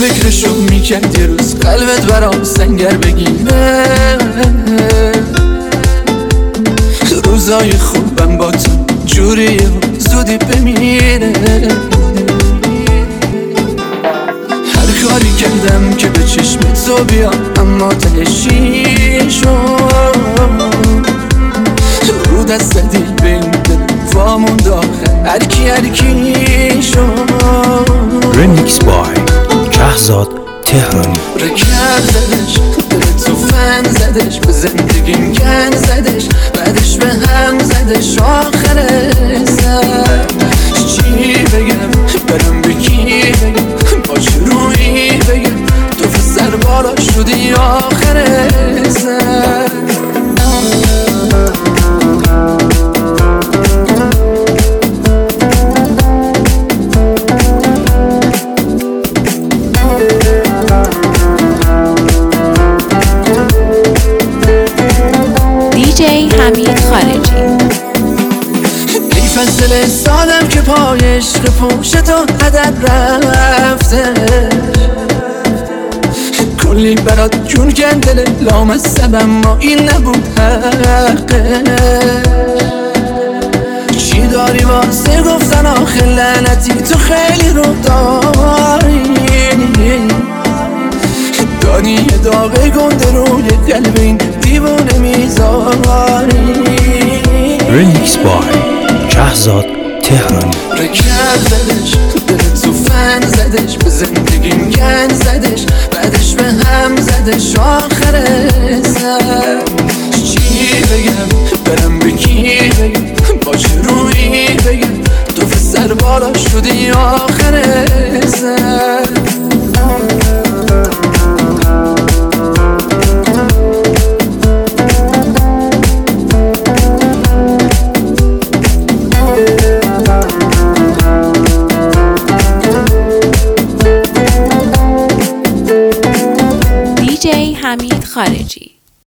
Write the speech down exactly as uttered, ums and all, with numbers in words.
فکرشو میکرد یه روز قلبت برام سنگر بگیره. روزای خوبم با تو جوریه و زودی بمیره. هر کاری کردم که به چشم تو بیام اما تهشی شد. رو دست زدی به این دل وامون داخل هر کی هر کی شد. رمیکس بای شهزاد تهرانی. رکب زدش دل تو فن زدش به زندگیم گن زدش بعدش به هم زدش آخر سر. چی بگم برم به کی بگم باش روی بگم تو فسر بالا شدی آخر سر. دیجی حمید خارجی. ای فصل سالم که پای عشق پشت تو هدر رفته. کلی برات جون گندل لامصب اما این نبود حقه. چی داری واسه گفتن آخه لعنتی تو خیلی رو داری. داری یه داغ گنده روی قلب این دیوونه میذاری. رمیکس بای شهزاد تهرانی. رکب زدش دل تو فن زدش به زندگیم گن زدش بعدش به هم زدش آخر سر. چی بگم برم به کی بگم باش روی بگم تو فسر بالا شدی آخر سر. دیجی حمید خارجی.